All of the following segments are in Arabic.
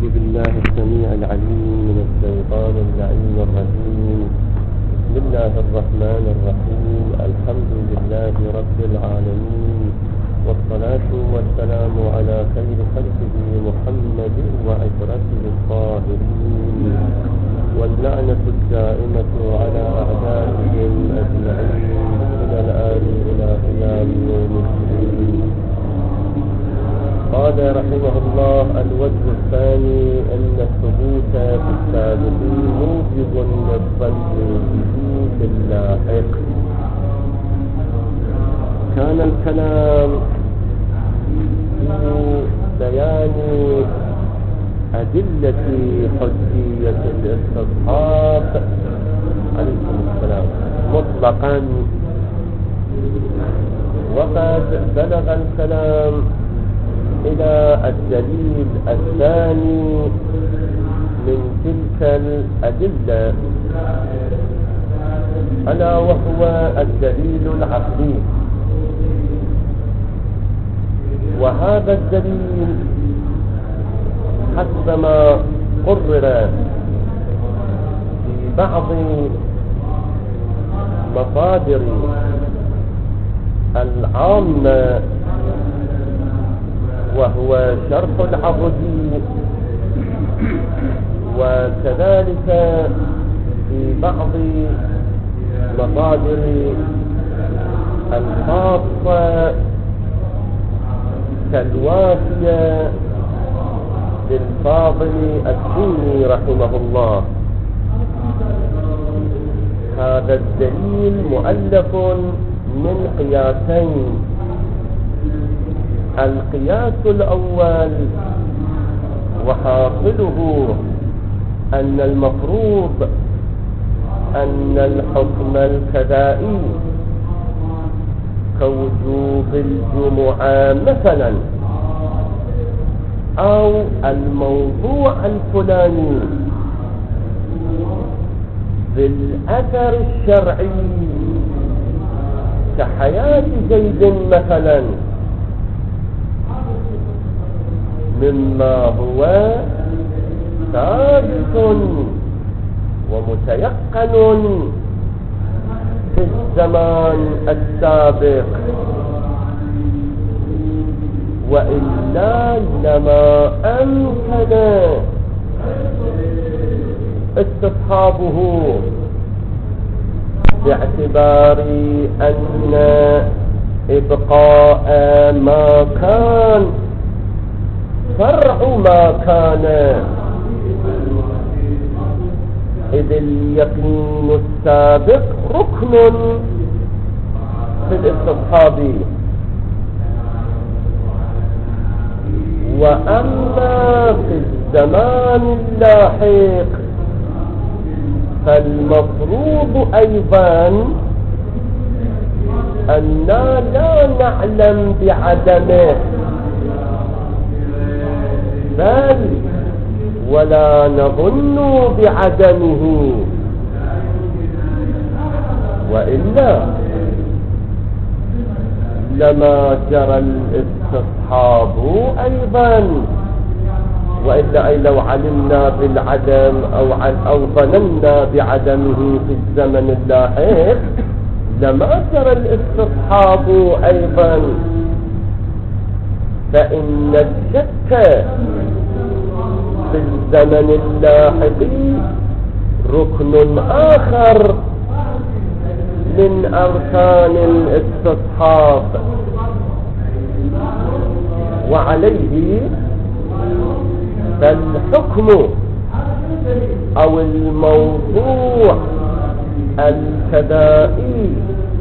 بالله السميع العليم من الشيطان اللعين الرجيم. بسم الله الرحمن الرحيم. الحمد لله رب العالمين، والصلاة والسلام على خير خلقه محمد وعشرته الطاهرين، واللعنة الدائمة على أعدائهم أجمعين من الآن إلى قيام يوم الدين. قال رحمه الله: الوجه الثاني أن الثبوت في السابقين موجب للظن به في اللاحق. كان الكلام في بيان أدلة حجية الاستصحاب عليكم السلام مطلقا، وقد بلغ الكلام إلى الدليل الثاني من تلك الأدلة، ألا وهو الدليل العقلي. وهذا الدليل حسب ما قرر في بعض مصادر العامة، وهو شرح العبدي، وكذلك في بعض مصادر الخاصة كالوافية للفاضل السني رحمه الله. هذا الدليل مؤلف من قياسين: القياس الأول وحاصله أن المفروض أن الحكم الكذائي كوجوب الجمعة مثلا، أو الموضوع الفلاني بالأثر الشرعي كحياة زيد مثلا، مما هو ثابت ومتيقن في الزمان السابق، وإلا لما أمكن استصحابه، باعتبار أن إبقاء ما كان فرع ما كان، إذ اليقين السابق ركن في الاستصحاب. وأما في الزمان اللاحق فالمفروض أيضا أننا لا نعلم بعدمه، بل ولا نظن بعدمه، وإلا لما جرى الاستصحاب أيضا، وإلا أي لو علمنا بالعدم أو ظننا بعدمه في الزمن اللاحق لما جرى الاستصحاب أيضا. فإن الشك في الزمن اللاحق ركن آخر من أركان الاستصحاب، وعليه فالحكم أو الموضوع الكذائي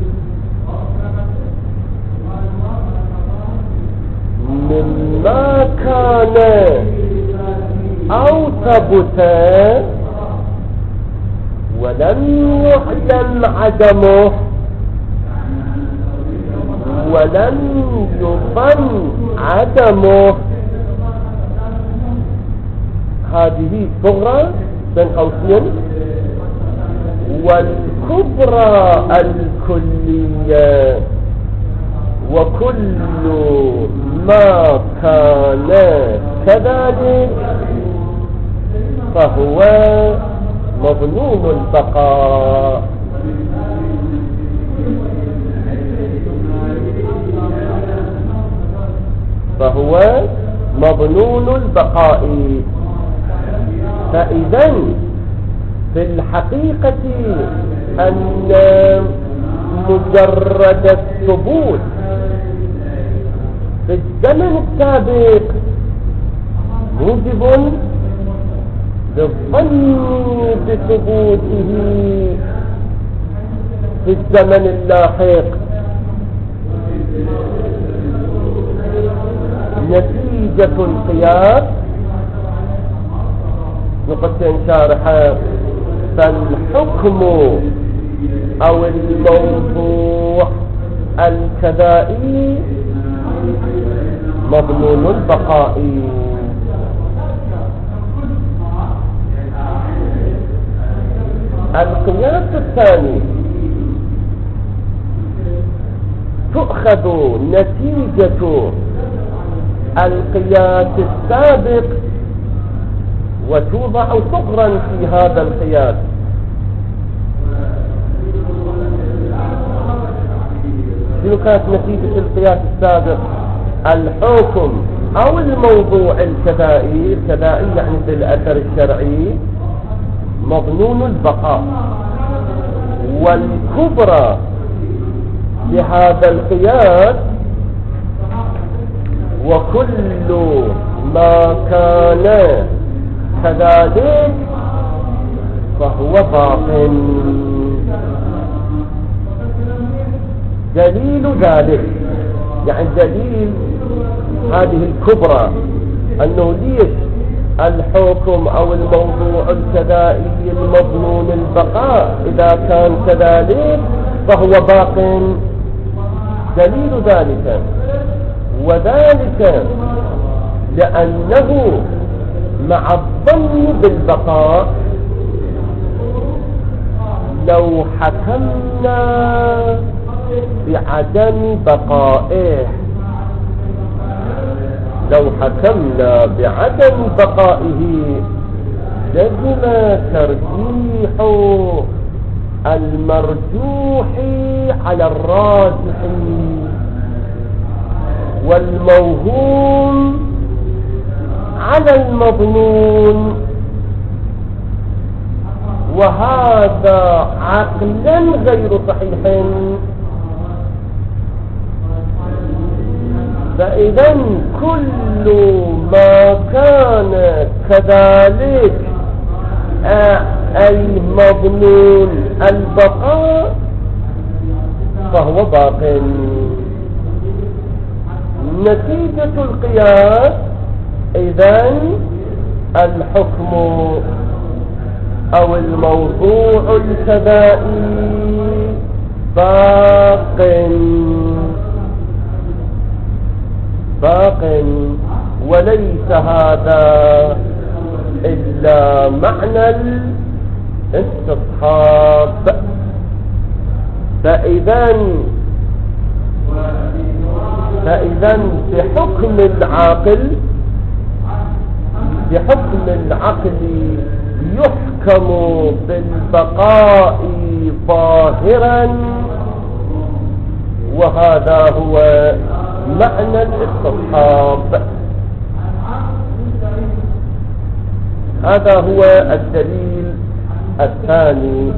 مما كان أو ثبت ولم يعلم عدمه ولم يظن عدمه، هذه صغرى بين قوسين، والكبرى الكلية. وكل ما كان كذلك فهو مظنون البقاء. فهو مظنون البقاء. فإذا في الحقيقة أن مجرد الثبوت في الزمن السابق موجب للظن بثبوته في الزمن اللاحق. نتيجة القياس نقطتين شارحة. فالحكم أو الموضوع الكذائي مضمون البقاء. القياس الثاني تؤخذ نتيجة القياس السابق وتوضع صغرا في هذا القياس. شنو كانت نتيجة القياس السابق؟ الحكم أو الموضوع الكذائي. الكذائي يعني بالأثر الشرعي مظنون البقاء. والكبرى لهذا القياس وكل ما كان كذلك فهو باطل. دليل ذلك يعني دليل هذه الكبرى أنه ليش الحكم أو الموضوع الكذائي المظنون البقاء إذا كان كذلك فهو باطل. دليل ذلك وذلك لأنه مع الظن بالبقاء لو حكمنا بعدم بقائه لزم ترجيح المرجوح على الراجح والموهوم على المظنون، وهذا عقلا غير صحيح. فإذا كل ما كان كذلك أي مظنون البقاء فهو باق. نتيجة القياس إذن الحكم أو الموضوع الكذائي باق وليس هذا إلا معنى الاستصحاب. فإذا بحكم العقل يحكم بالبقاء ظاهرا، وهذا هو معنى الاستصحاب. هذا هو الدليل الثاني.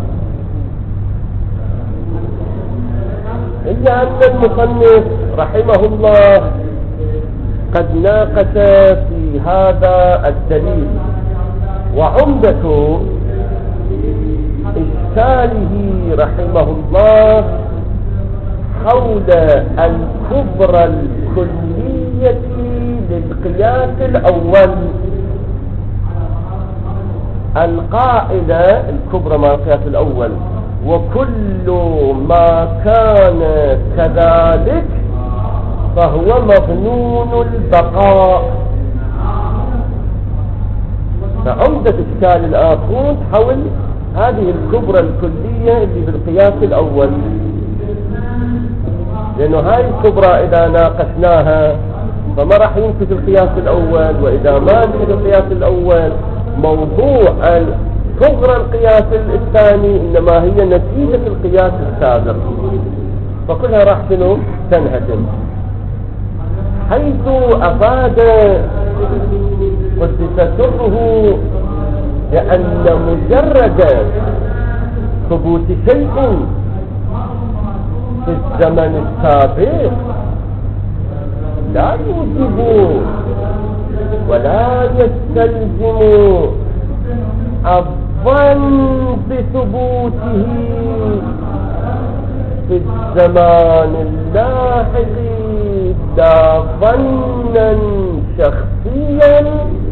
إلا أن المصنف رحمه الله قد ناقش في هذا الدليل، وعمدة إشكاله رحمه الله حول الكبرى الكلية للقياس الأول. القاعدة الكبرى مع القياس الأول وكل ما كان كذلك فهو مظنون البقاء. فعمدة إشكال الآخر حول هذه الكبرى الكلية اللي بالقياس الأول، لأنه هاي الكبرى إذا ناقشناها فما راح ينفذ القياس الأول، وإذا ما نفذ القياس الأول موضوع صغر القياس الثاني إنما هي نتيجة القياس السابق، فكلها راح شنو تنهدم، حيث أفاد قدس سره لأن مجرد ثبوت شيء في الزمن السابق لا يوجب ولا يستلزم الظن بثبوته في الزمان اللاحق، لا ظنا شخصيا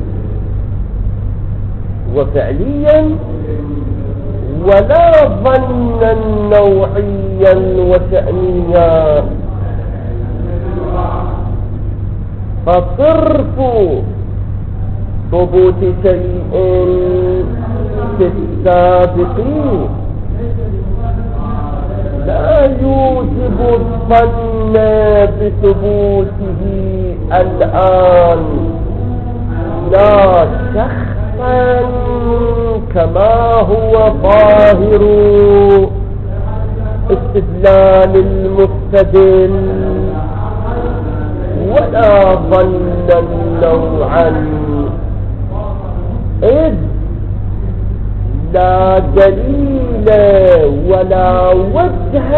وفعليا ولا ظنا نوعيا وشأنيا. فصرف ثبوت شيء في السابق لا يوجب الظن بثبوته الآن، لا شخصا كما هو ظاهر استدلال المستدل، ولا ظنا نوعا، إذ لا دليل ولا وجه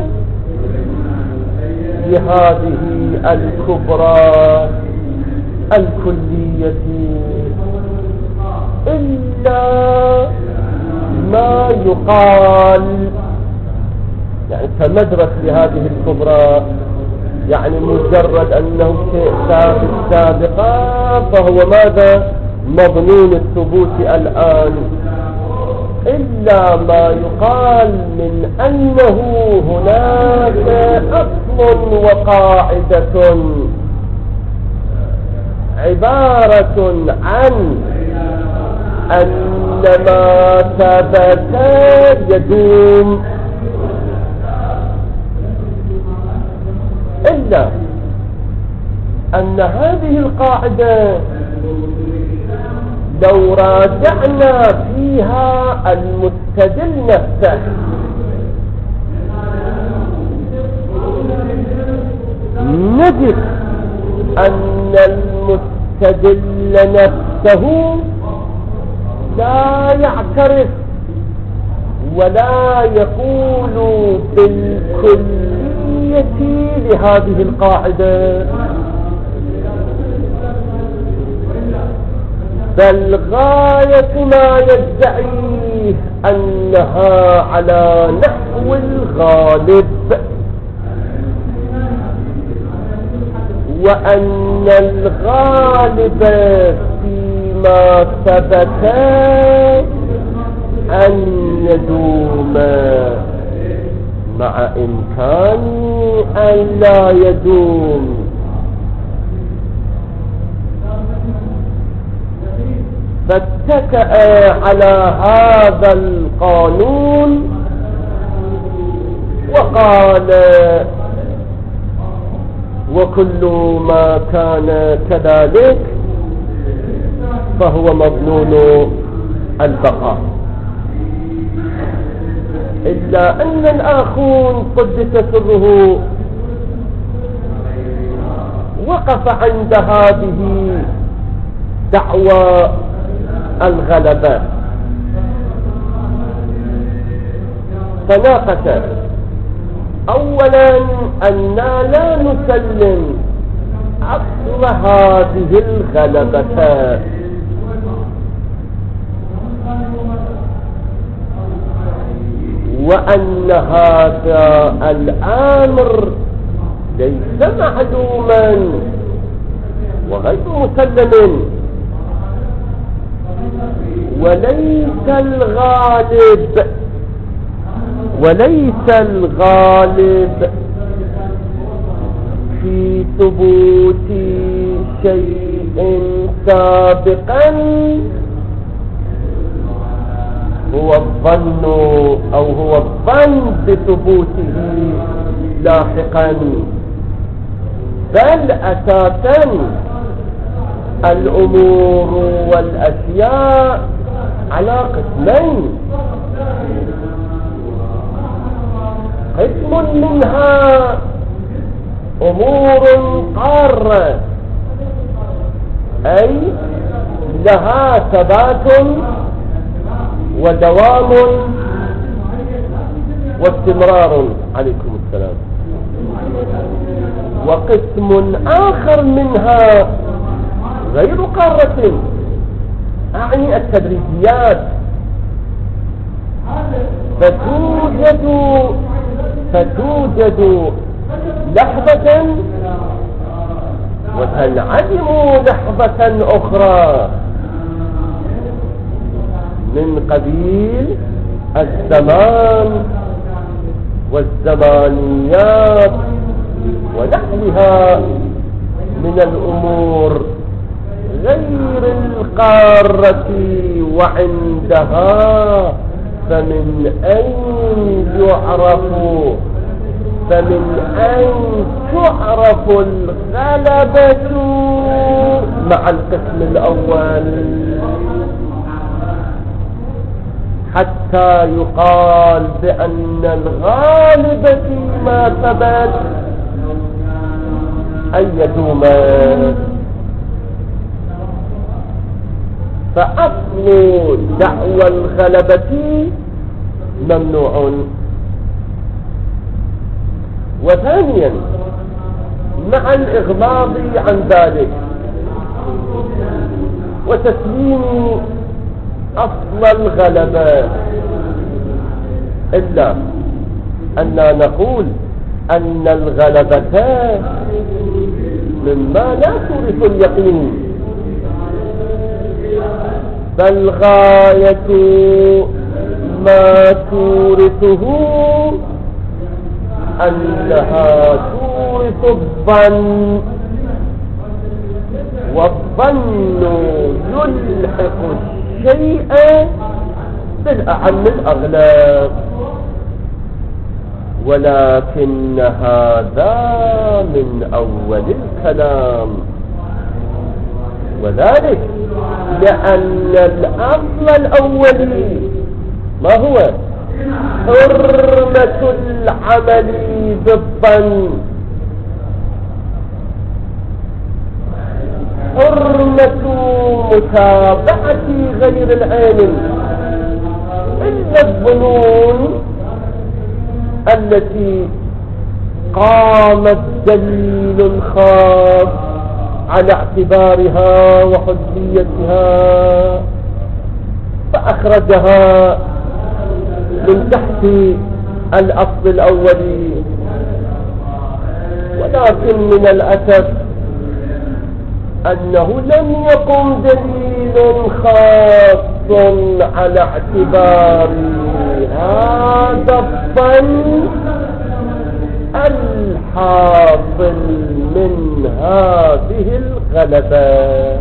لهذه الكبرى الكلية إلا ما يقال، يعني كمدرك لهذه الكبرى، يعني مجرد أنه شيء ثابت سابقا فهو ماذا مضمون الثبوت الآن، إلا ما يقال من أنه هناك أصل وقاعدة عبارة عن أن ما ثبت يدوم، إلا أن هذه القاعدة لو راجعنا فيها المستدل نفسه نجد أن المستدل نفسه لا يعترف ولا يقول بالكلية لهذه القاعدة، بل غاية ما يدعيه أنها على نحو الغالب، وأن الغالب فيما ثبت أن يدوم، مع إمكان أن لا يدوم. فاتكأ على هذا القانون وقال وكل ما كان كذلك فهو مظنون البقاء، إلا أن الآخون قدس سره وقف عند هذه دعوى الغلبة، فناقش أولا أننا لا نسلم أصل هذه الغلبة، وأن هذا الأمر ليس معلوما وغير مسلم، وليس الغالب في ثبوت شيء سابقا هو الظن أو هو الظن بثبوته لاحقا، بل أساسا الأمور والأشياء على قسمين: قسم منها أمور قارة، أي لها ثبات ودوام واستمرار. عليكم السلام. وقسم آخر منها غير قارة، أعني التدريجيات، فتوجد لحظة وتنعدم لحظة أخرى، من قبيل الزمان والزمانيات ونحوها من الأمور غير القارة. وعندها فمن أين تعرف الغلبة مع القسم الأول، حتى يقال بأن الغالب فيما ثبت أن يدوم. فأصل دعوى الغلبة ممنوع. وثانيا مع الإغماض عن ذلك وتسليم أصل الغلبة، إلا أننا نقول أن الغلبة مما لا تورث اليقين، بل غاية ما تورثه أنها تورث الظن، والظن يلحق الشيء بالأعم الأغلب. ولكن هذا من أول الكلام، وذلك لأن الأصل الأولي ما هو؟ حرمة العمل بالظن، حرمة متابعة غير العالم إلا الظنون التي قام الدليل الخاص على اعتبارها وحجيتها فأخرجها من تحت الأصل الأولي. ولكن من الأسف أنه لم يقم دليل خاص على اعتبار هذا الظن الحاصل من هذه الغلبة.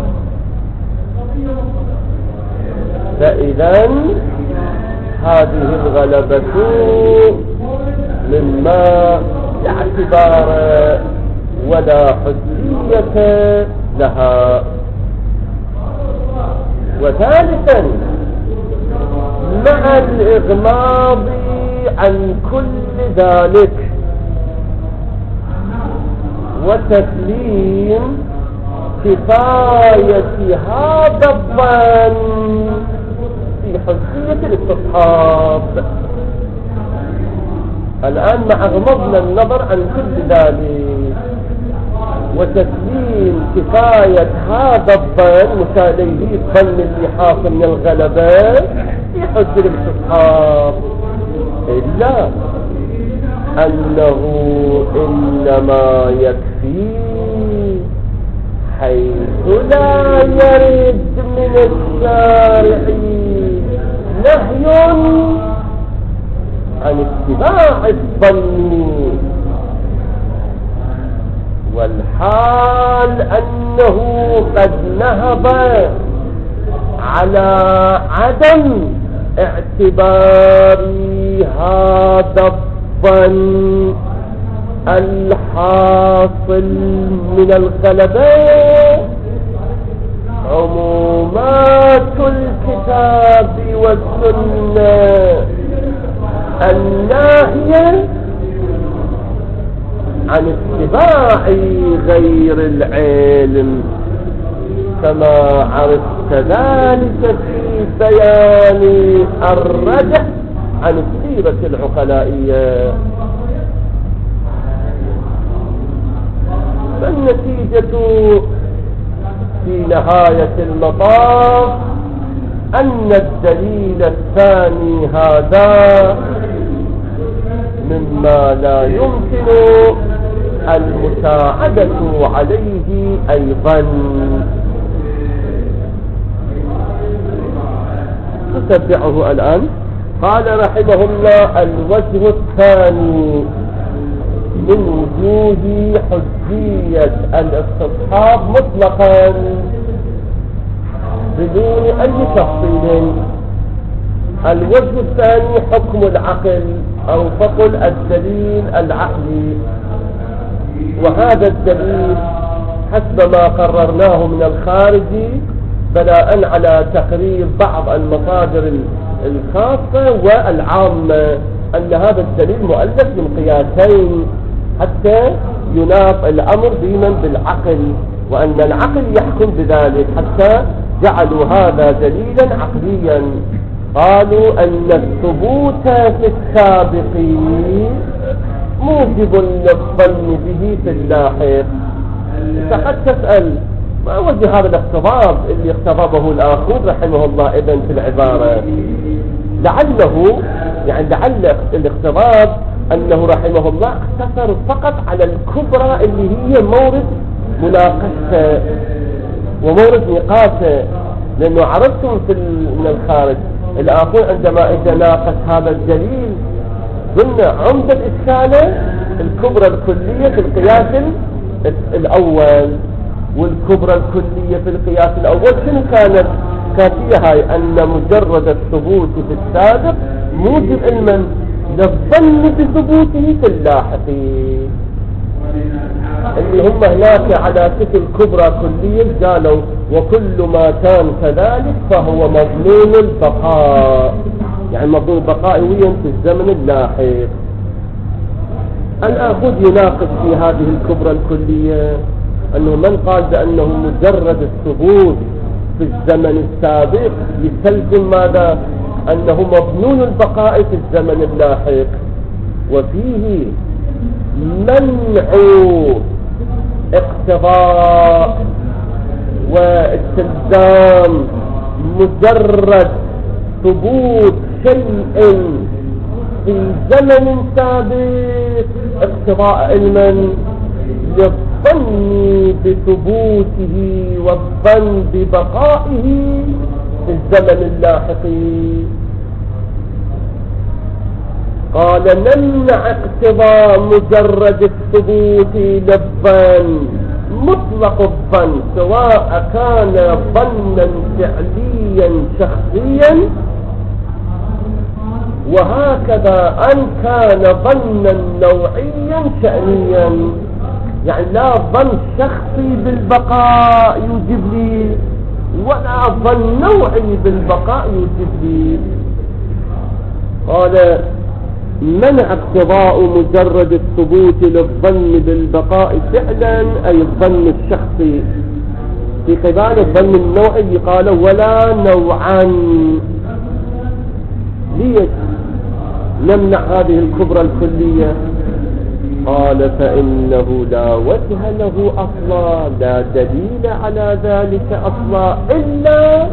فإذا هذه الغلبة مما لا اعتبار ولا حجية لها. وثالثا مع الإغماض عن كل ذلك وتسليم كفاية هذا الظن في حجية الاستصحاب. الآن مع غمضنا النظر عن كل ذلك وتسليم كفاية هذا الظن مثاليه الظن اللي حاصل من الغلبة في حجة الاستصحاب، إلا أنه إنما يكفي حيث لا يرد من الشارع نهي عن اتباع الظن، والحال أنه قد نهض على عدم اعتبار هذا الظن الحاصل من الغلبة عموما الكتاب والسنة الناهية عن اتباع غير العلم، كما عرفت ذلك في بيان الرجع عن السيرة العقلائية. فالنتيجة في نهاية المطاف أن الدليل الثاني هذا مما لا يمكن المساعدة عليه أيضا. نتبعه الآن. قال رحمه الله: الوجه الثاني من وجوه حجية الاستصحاب مطلقا بدون أي تفصيل. الوجه الثاني حكم العقل، أو فقل الدليل العقلي. وهذا الدليل حسب ما قررناه من الخارج بناء على تقرير بعض المصادر الخاصة والعامة أن هذا الدليل مؤلف من قياسين حتى يناط الأمر ديما بالعقل، وأن العقل يحكم بذلك، حتى جعلوا هذا دليلا عقليا. قالوا أن الثبوت في السابق موجب للظن به في اللاحق. فقد تسأل ما وجه هذا الاقتضاب اللي اقتضبه الآخر رحمه الله إذن في العبارة؟ لعله لعل الاقتضاب أنه رحمه الله اقتصر فقط على الكبرى اللي هي مورد مناقشة ومورد نقاشة. لأنه عرفتم من الخارج الآخر عندما إذا ناقش هذا الدليل قلنا عمدة إشكاله الكبرى الكلية في القياس الأول، والكبرى الكلية في القياس الأول شنو كانت فيها؟ هاي أن مجرد الثبوت في السابق موجب علما للظن بثبوته في اللاحق، اللي هم هناك على شكل كبرى كلية قالوا وكل ما كان كذلك فهو مضمون البقاء، يعني مضمون البقاء وين في الزمن اللاحق. الآخذ يناقض في هذه الكبرى الكلية أنه من قال بأنه مجرد الثبوت في الزمن السابق يستلزم ماذا؟ أنه مضمون البقاء في الزمن اللاحق، وفيه منع اقتضاء واستلزام مجرد ثبوت شيء في زمن سابق اقتضاء علما للظن بثبوته والظن ببقائه في الزمن اللاحق. قال نمنع اقتضاء مجرد الثبوت للظن مطلق الظن سواء كان ظنا فعليا شخصيا، وهكذا أن كان ظنا نوعيا شأنيا، يعني لا ظن شخصي بالبقاء يوجب لي ولا ظن نوعي بالبقاء يوجب لي. قال منع اقتضاء مجرد الثبوت للظن بالبقاء فعلا أي الظن الشخصي، في قبال الظن النوعي قال ولا نوعا. ليش نمنع هذه الكبرى الكلية؟ قال فإنه لا وجه له أصلا، لا دليل على ذلك أصلا إلا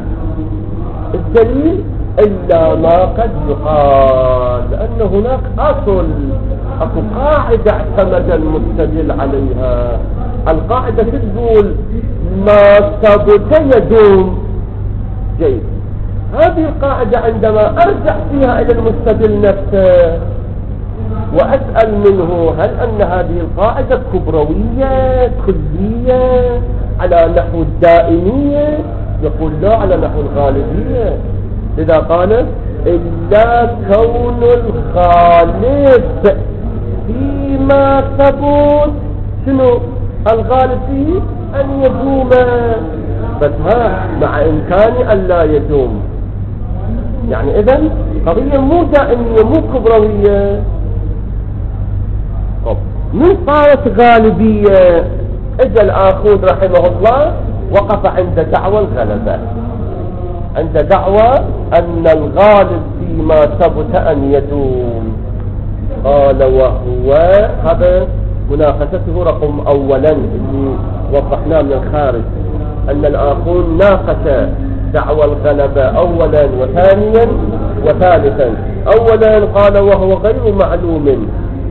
الدليل إلا ما قد يقال، لأن هناك أصل أكو قاعدة اعتمد المستدل عليها. القاعدة تقول ما ثبت يدوم. جيد، هذه القاعدة عندما أرجع فيها إلى المستدل نفسه وأسأل منه هل أن هذه القاعدة كبروية كلية على نحو الدائمية؟ يقول لا، على نحو الغالبية. إذا قال إلا كون الغالب فيما ثبوت، شنو الغالب فيه؟ أن يدوم أثبتها مع إمكان أن لا يدوم. يعني إذن قضية مو دائمية مو كبروية. من صارت غالبية إذا الآخوذ رحمه الله وقف عند دعوى الغلبة، عند دعوى أن الغالب فيما ثبت أن يدوم. قال وهو هذا مناقشته رقم أولا اللي وضحناه من الخارج، أن الآخوذ ناقش دعوى الغلبة أولا وثانيا وثالثا. أولا قال وهو غير معلوم،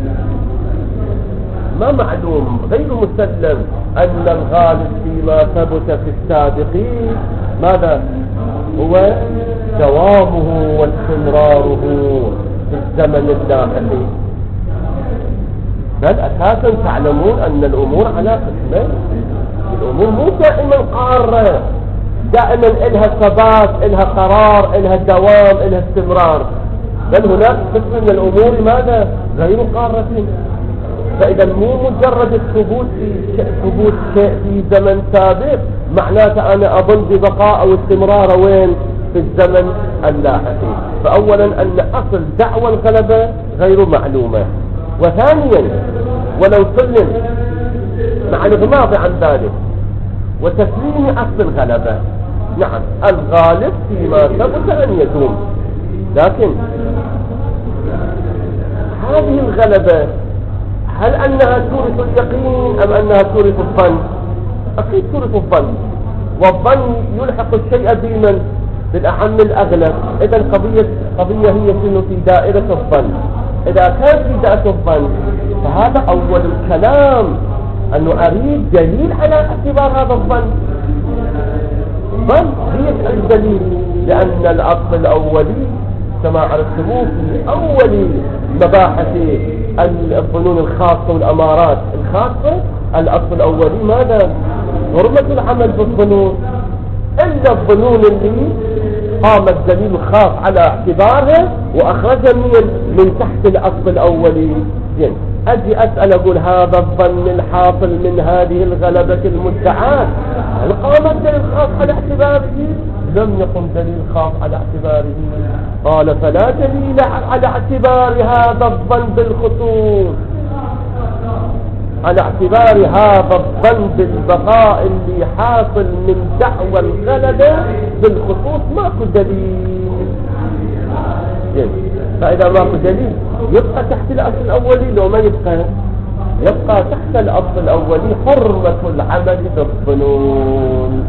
ما معلوم غير مسلم أن الغالب فيما ثبت في السابقين ماذا هو دوامه واستمراره في الزمن اللاحق. بل أساسا تعلمون أن الأمور على قسمين، الأمور مو دائما قارة، دائما إلها ثبات، إلها قرار، إلها دوام، إلها استمرار، بل هناك قسم من الأمور ماذا غير قارة. فإذا مو مجرد الثبوت شيء في زمن سابق معناته أنا أظن ببقاء أو استمرار وين في الزمن اللاحق. فأولا أن أصل دعوى الغلبة غير معلومة، وثانيا ولو سلم مع الغماض عن ذلك وتسليم أصل الغلبة، نعم الغالب فيما ثبت أن يدوم، لكن هذه الغلبة هل أنها تورث اليقين أم أنها تورث الظن؟ أكيد تورث الظن، والظن يلحق الشيء بمن؟ بالأعم الأغلب. إذا القضية هي شنو؟ في دائرة الظن. إذا كان في دائرة الظن فهذا أول الكلام، أنه أريد دليل على اعتبار هذا الظن. الظن هي الدليل، لأن الأصل الأولي كما عرفتموه في أول مباحث الظنون الخاصة والأمارات الخاصة، الأصل الأولي ماذا؟ حرمة العمل بالظنون، إلا الظنون اللي قام الدليل الخاص على اعتبارها وأخرج من تحت الأصل الأولي. يعني أجي أسأل أقول هذا الظن الحاصل من هذه الغلبة المدعاة هل قام الدليل الخاص على اعتباره؟ لم يقم دليل خاص على اعتباره. قال فلا دليل على اعتبار هذا الظن بالخصوص، على اعتبار هذا الظن بالبقاء اللي حاصل من دعوى الغلبة بالخصوص ماكو دليل. فإذا ماكو دليل يبقى تحت الأصل الأولي، لو ما يبقى تحت الأصل الأولي حرمة العمل بالظنون.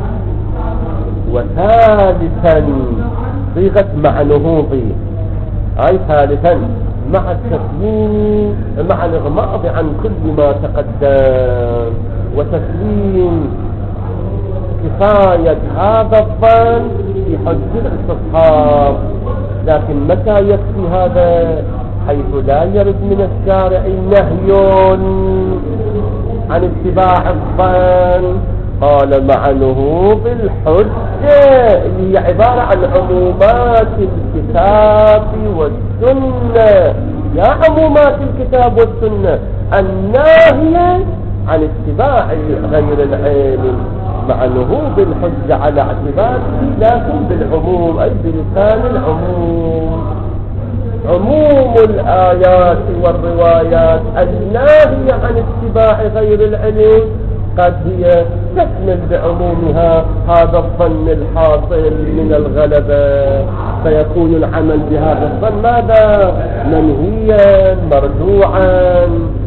وثالثا صيغة مع نهوضي، أي ثالثا مع التسليم، مع الإغماض عن كل ما تقدم وتسليم كفاية هذا الظن في حد الاستصحاب. لكن متى يكفي هذا؟ حيث لا يرد من الشارع نهي عن اتباع الظن. قال مع نهوض الحجة اللي هي عبارة عن عمومات الكتاب والسنة. يا عمومات الكتاب والسنة الناهية عن اتباع غير العلم، مع نهوض الحجة على اعتباره لكن بالعموم، أي بلسان العموم. عموم الآيات والروايات الناهية عن اتباع غير العلم قد هي تكمل بعمومها هذا الظن الحاصل من الغلبة، فيكون العمل بهذا الظن ماذا؟ منهيا مرجوعا.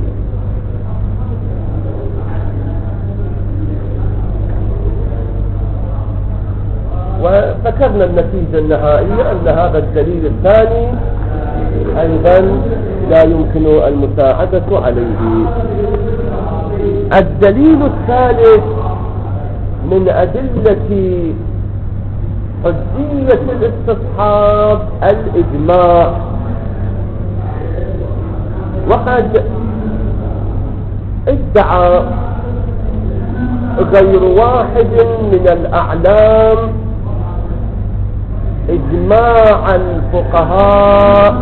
وذكرنا النتيجة النهائية أن هذا الدليل الثاني أيضا لا يمكن المساعدة عليه. الدليل الثالث من أدلة حجية الاستصحاب الإجماع. وقد ادعى غير واحد من الأعلام إجماع الفقهاء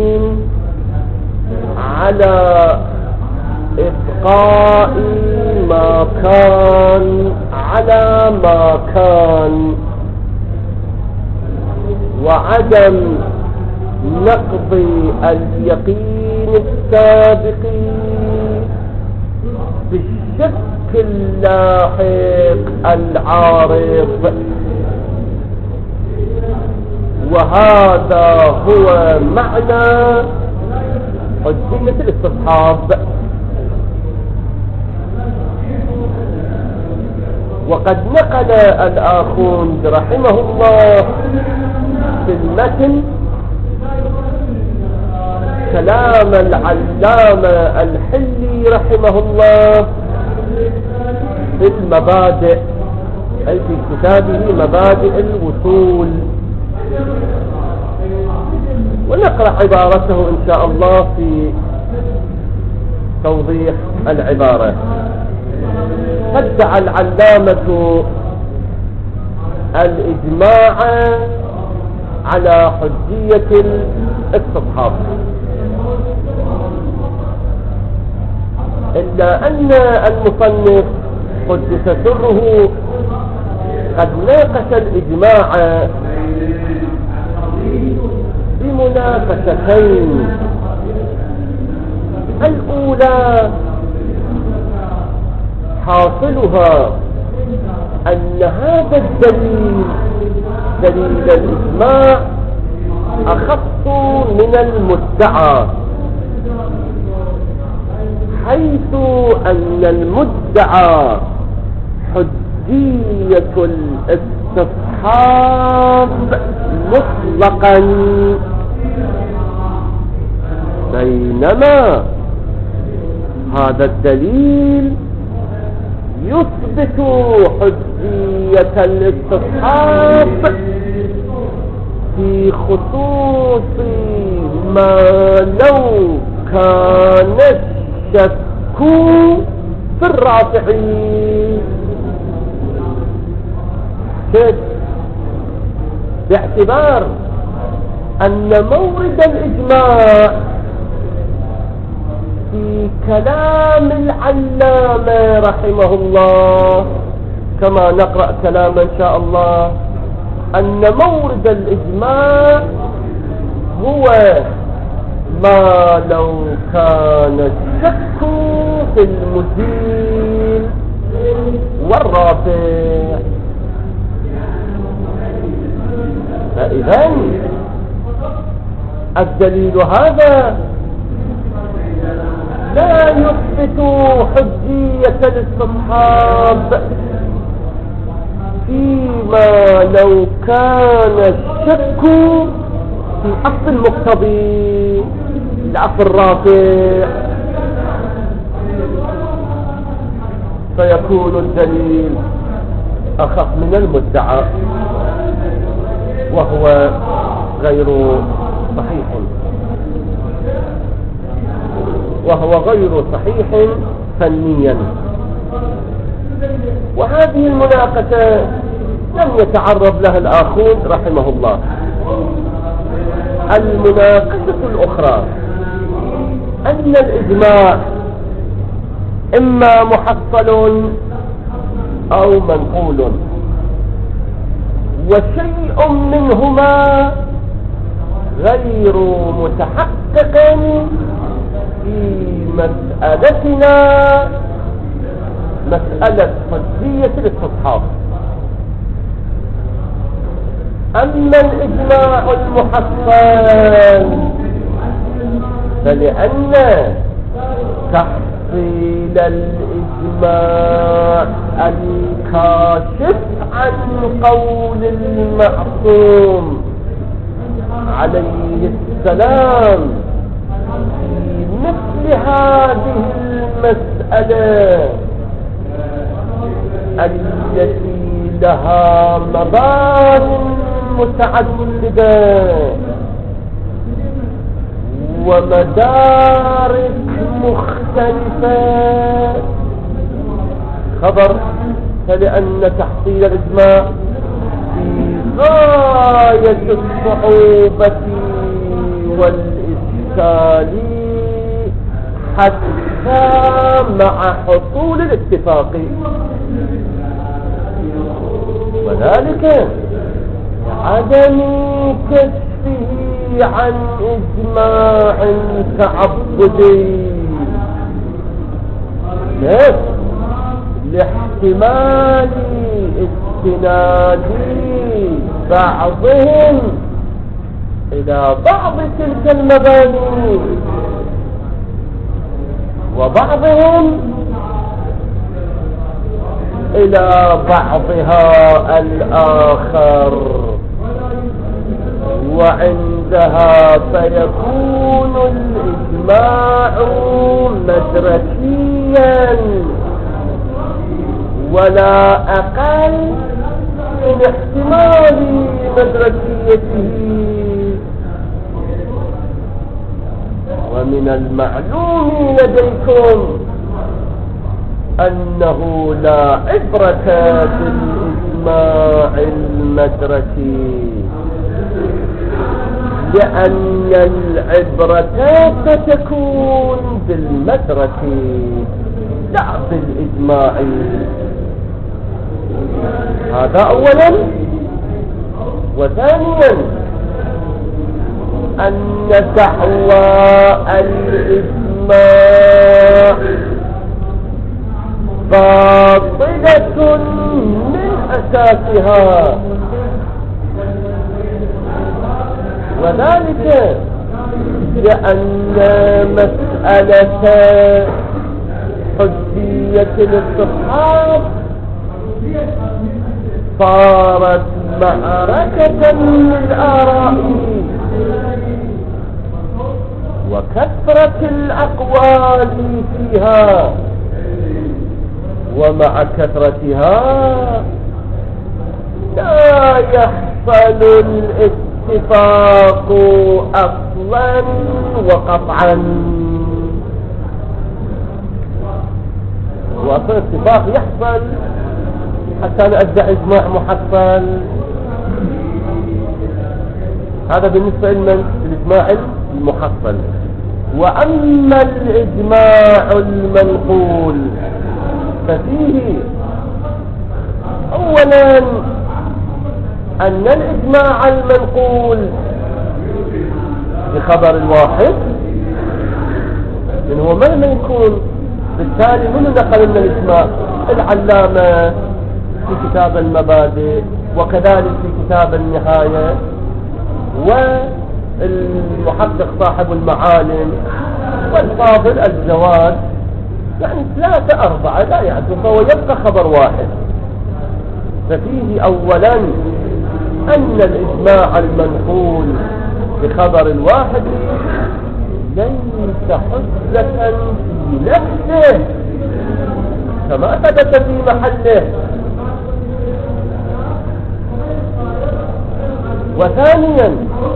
والأصوليين على إبقاء ما كان على ما كان، وعدم نقض اليقين السابق بالشك اللاحق العارض. وهذا هو معنى حجية الاستصحاب. وقد نقل الآخوند رحمه الله في المتن كلام العلامة الحلي رحمه الله في المبادئ، أي في كتابه مبادئ الوصول، ونقرأ عبارته إن شاء الله في توضيح العبارة. فادعى العلامة الإجماع على حجية الاستصحاب، إلا أن المصنف قدس سره قد ناقش الإجماع بمناقشتين. الأولى حاصلها أن هذا الدليل، دليل الإجماع، أخص من المدعى، حيث أن المدعى حجية الاستصحاب مطلقا، بينما هذا الدليل يثبت حجية الاستصحاب في خصوص ما لو كان الشك في الرافعين، باعتبار أن مورد الإجماع في كلام العلامة رحمه الله، كما نقرأ كلام إن شاء الله، أن مورد الإجماع هو ما لو كان الشك في المزيل والرافع. فإذن الدليل هذا لا يثبت حجية الاستصحاب فيما لو كان الشك في أصل المقتضي لأصل الرافع، فيكون الدليل أخف من المدعى، وهو غير صحيح، فنيا. وهذه المناقشة لم يتعرض لها الآخون رحمه الله. المناقشة الأخرى أن الإجماع إما محصل أو منقول، وشيء منهما غير متحقق في مسألتنا، مسألة حجية الاستصحاب. أما الإجماع المحصل فلأن تحصيل الإجماع الكاشف عن قول المعصوم عليه السلام في مثل هذه المسألة التي لها مبان متعددة ومدارك مختلفة خبر، فلأن تحصيل الإجماع في غاية الصعوبة والإشكال، حتى مع حصول الاتفاق، وذلك عدم كشفه عن إجماع تعبدي، كيف؟ لاحتمال استناد بعضهم إلى بعض تلك المباني وبعضهم إلى بعضها الآخر، وعندها فيكون الإجماع مدركيا ولا أقل من احتمال مدركيته. ومن المعلوم لديكم أنه لا عبرة بالإجماع المدركي، لأن العبرة ستكون بالمدرك لا بالإجماع. هذا أولا. وثانيا أن دعوى الإجماع باطلة من أساسها، وذلك لأن مسألة حجية الاستصحاب صارت معركة للآراء، وكثرة الأقوال فيها، ومع كثرتها لا يحصل الاتفاق أصلا وقطعا. وأصل الاتفاق يحصل حتى نأدعي إجماع محصل. هذا بالنسبة لمن؟ الإجماع المحصل. وأما الإجماع المنقول ففيه أولا أن الإجماع المنقول بخبر الواحد إنه مهما يكون، بالتالي من نقل لنا الإجماع؟ العلامة في كتاب المبادئ، وكذلك في كتاب النهاية، والمحقق صاحب المعالم، والفاضل الجواد، يعني 3 4 لا يعدل، فهو يبقى خبر واحد. ففيه أولا أن الإجماع المنقول بخبر الواحد ليس حجة في نفسه كما ثبت في محله. وثانيا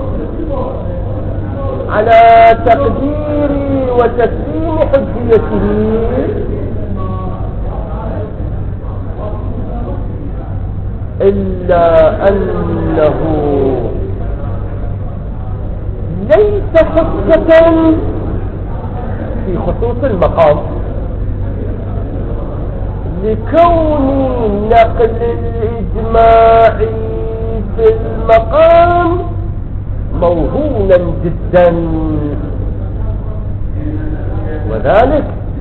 على تقدير وتسليم حجيته إلا أنه ليس حجة في خصوص المقام، لكون نقل الإجماع في المقام موهونا جدا، وذلك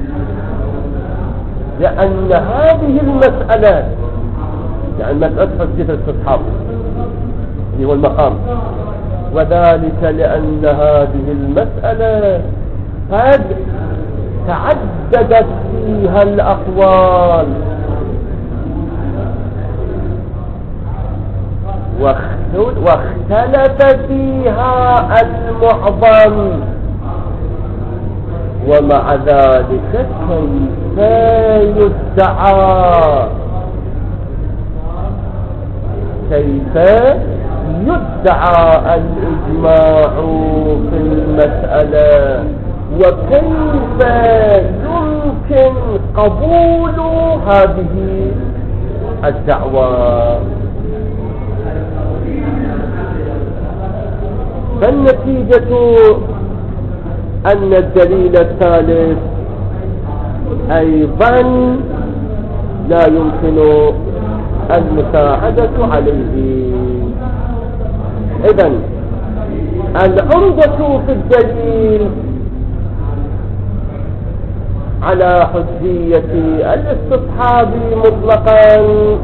لأن هذه المسألة، يعني مسألة حجية الاستصحاب اللي هو المقام، وذلك لأن هذه المسألة قد تعددت فيها الأقوال واختلف فيها المعظم، ومع ذلك كيف يدعى الإجماع في المسألة، وكيف يمكن قبول هذه الدعوة؟ فالنتيجة أن الدليل الثالث أيضا لا يمكن المساعدة عليه. إذن العمدة في الدليل على حجية الاستصحاب مطلقا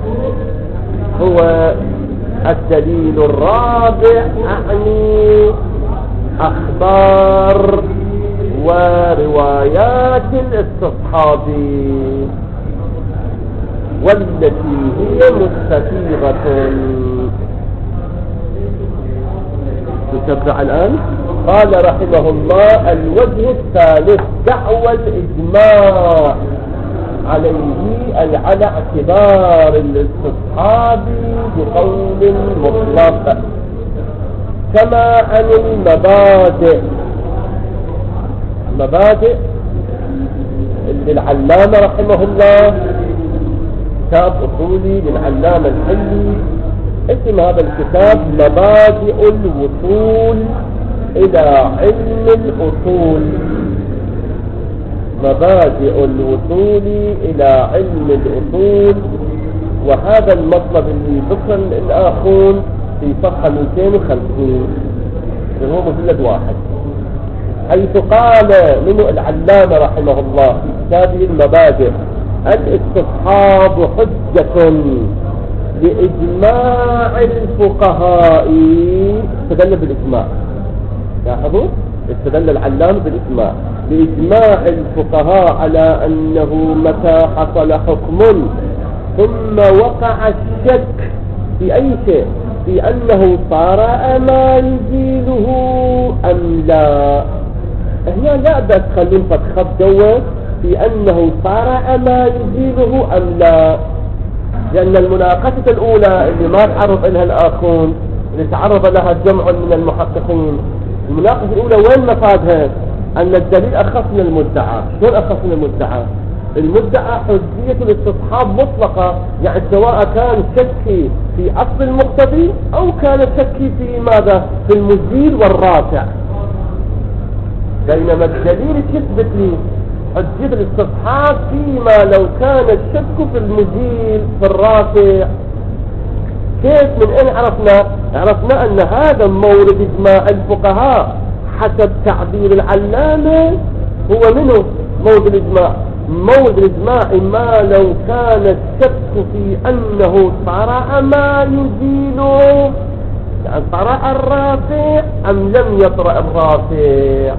هو الدليل الرابع، أعني أخبار وروايات الاستصحاب والتي هي مستفيضة. نتبع الآن. قال رحمه الله: الوجه الثالث دعوى الإجماع عليه، أي على اعتبار الاستصحاب بقول مطلق، كما عن المبادئ للعلامة رحمه الله، كتاب أصولي للعلامة الحلي، اسم هذا الكتاب مبادئ الوصول إلى علم الأصول. مبادئ الوصول إلى علم الأصول. وهذا المطلب اللي ذكر الآخرون في صفحة 250 وهو مجلد واحد، حيث قال منه العلامة رحمه الله في كتابه المبادئ: الاستصحاب حجة لإجماع الفقهاء. استدل بالإجماع، لاحظوا استدل العلامة بالإجماع، لإجماع الفقهاء على أنه متى حصل حكم ثم وقع الشك في أي شيء، في أنه طرأ ما يزيله أم لا. هنا لا بس خلون فتخب جوه في أنه طرأ ما يزيله أم لا، لأن المناقشة الأولى اللي ما تعرض لها الآخرون، اللي تعرض لها جمع من المحققين، المناقشة الأولى وين مفادها؟ أن الدليل أخف من المدعى. شلون أخف من المدعى؟ المدعى حجية الاستصحاب مطلقة، يعني سواء كان شكي في أصل المقتضي أو كان شكي في ماذا؟ في المزيل والرافع. بينما الدليل يثبت لي حجية الاستصحاب فيما لو كان الشك في المزيل في الرافع. كيف؟ من أين عرفنا؟ عرفنا أن هذا مورد إجماع الفقهاء حسب تعبير العلامة. هو منه مورد الإجماع؟ مورد الإجماع ما لو كان الشك في أنه طرأ ما يزيله، يعني طرأ الرافع أم لم يطرأ الرافع.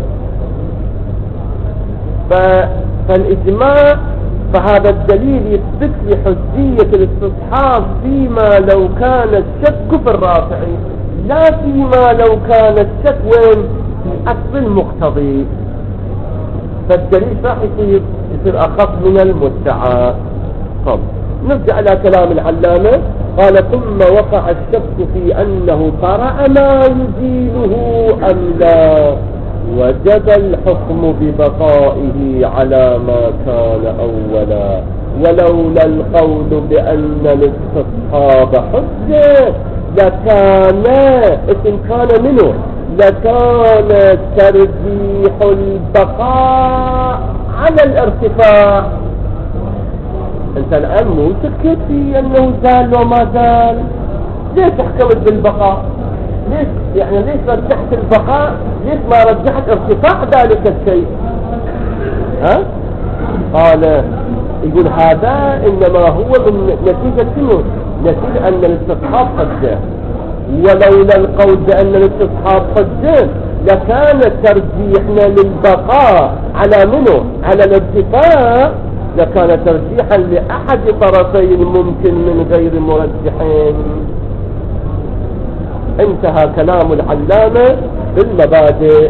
فالإجماع، فهذا الدليل يثبت لي حجية الاستصحاب فيما لو كان الشك في الرافع، لا فيما لو كان الشك وين؟ في أصل المقتضي. فالدليل راح يصير أخف من المدعى. طب نرجع إلى كلام العلامة. قال: ثم وقع الشك في أنه طرأ ما يزيله أم لا، وجب الحكم ببقائه على ما كان أولا، ولولا القول بأن الاستصحاب حجة لكان اسم كان منه، لكان ترجيح البقاء على الارتفاع. انت الآن مو شكيت في أنه زال وما زال، ليش حكمت بالبقاء؟ ليش يعني ليش رجحت البقاء؟ ليش ما رجحت ارتفاع ذلك الشيء؟ ها؟ قال يقول هذا إنما هو من نتيجة شنو؟ نتيجة أن الاستصحاب حجة. ولولا القول بأن الاستصحاب حجة لكان ترجيحنا للبقاء على منه؟ على الارتفاع، لكان ترجيحا لأحد طرفين ممكن من غير مرجحين. انتهى كلام العلامة بالمبادئ.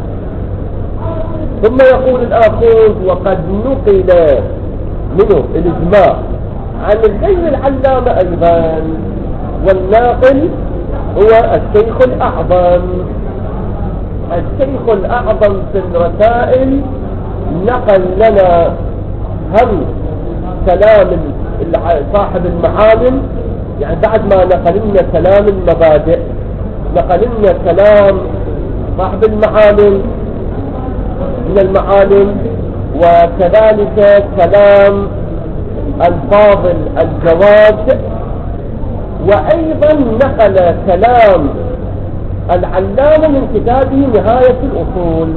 ثم يقول الآخر: وقد نقل منه الإجماع عن غير العلامة أيضا، والناقل هو الشيخ الأعظم. الشيخ الأعظم في الرسائل نقل لنا هم كلام صاحب المعالم، يعني بعد ما نقل لنا كلام المبادئ نقل لنا كلام صاحب المعالم، من المعالم، وكذلك كلام الفاضل الجواد، وأيضا نقل كلام العلامة من كتابه نهاية الأصول.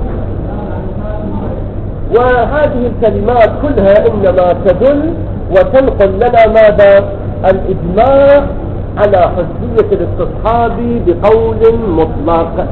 وهذه الكلمات كلها إنما تدل وتنقل لنا ماذا؟ الإجماع على حجية الاستصحاب بقول مطلق.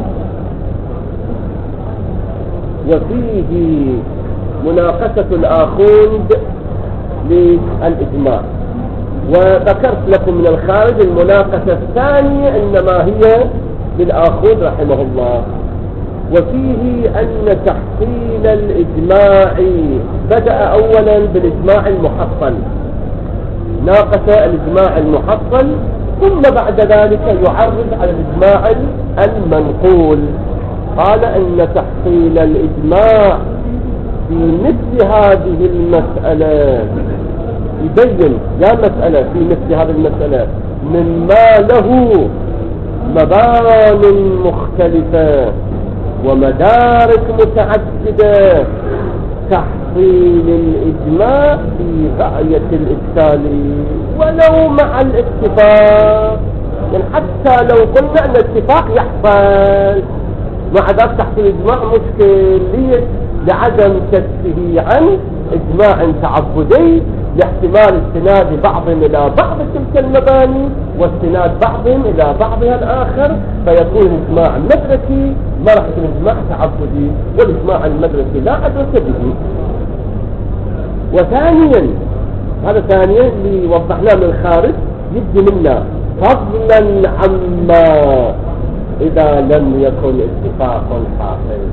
وفيه مناقشة الآخوذ للإجماع، وذكرت لكم من الخارج المناقشة الثانية إنما هي للآخوذ رحمه الله. وفيه أن تحصيل الإجماع بدأ أولا بالإجماع المحصل، ناقش الإجماع المحصل، ثم بعد ذلك يعرض على الإجماع المنقول. قال أن تحصيل الإجماع في مثل هذه المسألة يبين يا مسألة في مثل هذه المسألة مما له مبان مختلفة ومدارك متعددة، تحصيل الإجماع في غاية الإشكال ولو مع الاتفاق. يعني حتى لو قلنا أن الاتفاق يحصل مع ذلك تحصيل الإجماع مشكل. ليش؟ لعدم كشفه عن إجماع تعبدي، لاحتمال استناد بعضهم إلى بعض تلك المباني واستناد بعضهم إلى بعضها الآخر، فيكون الإجماع مدركي ما راح يكون إجماع تعبدي، والإجماع المدركي لا أدرك به. وثانيا، هذا ثانيا اللي وضحناه من الخارج، يبدي منا فضلا عما إذا لم يكن اتفاق حاصل،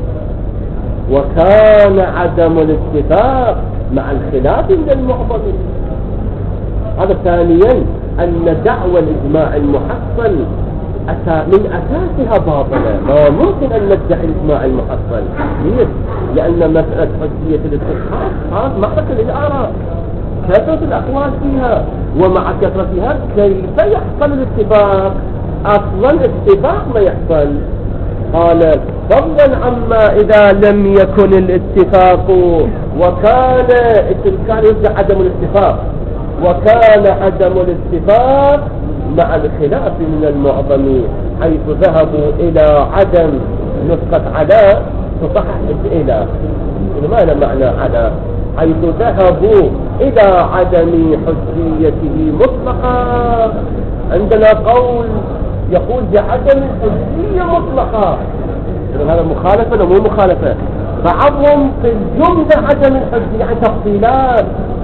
وكان عدم الاتفاق مع الخلاف من المعظم. هذا ثانيا أن دعوى الإجماع المحصل من أساسها باطلة، ما ممكن أن ندعي الإجماع المحصل. ليش؟ لأن مسألة حجية الاستصحاب هذه معركة للآراء، كثرة الأقوال فيها، ومع كثرتها كيف يحصل الاتفاق؟ أصلا اتفاق ما يحصل. قال فضلا عما إذا لم يكن الاتفاق، وكان يرجع عدم الاتفاق، وكان عدم الاتفاق مع الخلاف من المعظم، حيث ذهبوا إلى عدم نسخة على تصحح إلى ما معنى على، حيث ذهبوا إلى عدم حجيته مطلقا. عندنا قول يقول بعدم الحجية مطلقة، هذا مخالفة ولا مو مخالفة؟ بعضهم في الجملة عدم الحجية يعني تفصيلات،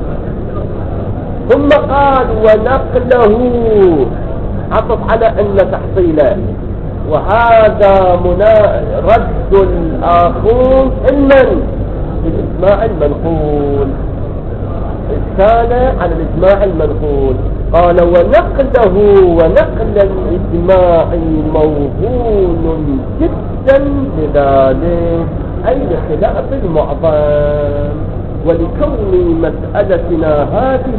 ثم قال ونقله عطف على أن تحصيله، وهذا رد الآخون علما بالإجماع المنقول، إشكال على الإجماع المنقول. قال ونقل الإجماع موهون جدا لذلك، أي لخلاف المعظم، ولكون مسألتنا هذه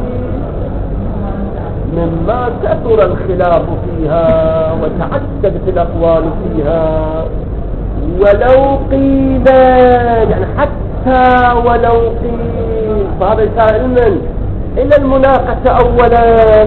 مما كثر الخلاف فيها وتعددت الأقوال فيها، ولو قيل يعني حتى ولو قيل، فهذا يسار علما إلى المناقشة أولا.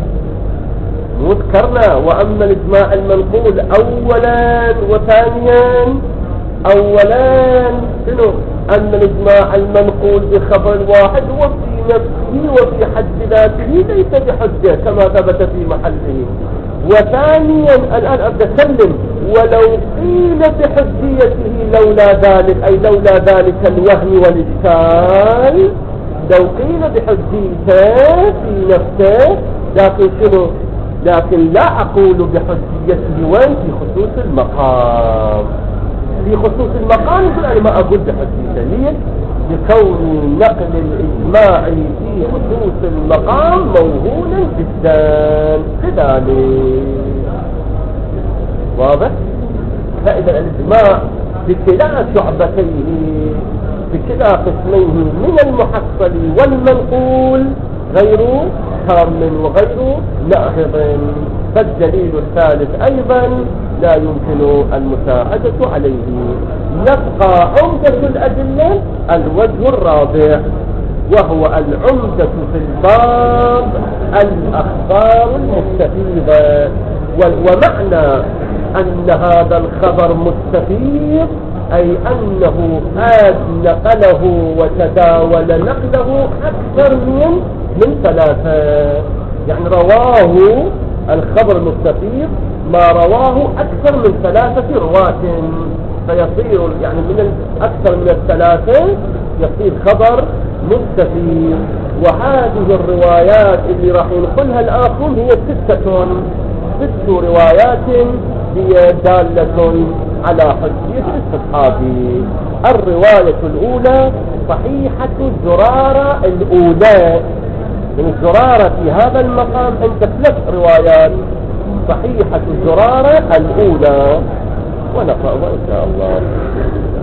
وذكرنا وأما الإجماع المنقول أولا وثانيا. أولا شنو؟ أن الإجماع المنقول بخبر واحد وفي نفسه وفي حد ذاته ليس بحجة كما ثبت في محله. وثانيا الآن أبدأ أسلم ولو قيل بحجيته لولا ذلك، أي لولا ذلك الوهم والإشكال، لو قيل بحجيته في نفسه، لكن شنو؟ لكن لا أقول بحجيته وين؟ في خصوص المقام. في خصوص المقام يقول أنا ما أقول بحجيته. ليه؟ لكون نقل الإجماع في خصوص المقام موهونا جدا كذلك. واضح؟ فإذا الإجماع بكلا شعبتيه، بكلا قسميه من المحصل والمنقول غير تام وغير ناهض. فالدليل الثالث أيضا لا يمكن المساعدة عليه. يبقى عمدة الأدلة الوجه الرابع، وهو العمدة في الباب الأخبار المستفيضة. ومعنى أن هذا الخبر مستفيض أي أنه نقله وتداول نقله أكثر من ثلاثة. يعني رواه الخبر المستفيض ما رواه أكثر من ثلاثة رواة، فيصير يعني من أكثر من الثلاثة يصير خبر مستفيض. وهذه الروايات اللي راح ينقلها الآخرون هي ست روايات هي دالة على حجية الاستصحاب. الرواية الأولى صحيحة زرارة الأولى. من زرارة في هذا المقام عند 3 روايات. صحيحة زرارة الأولى، ونقرأ إن شاء الله.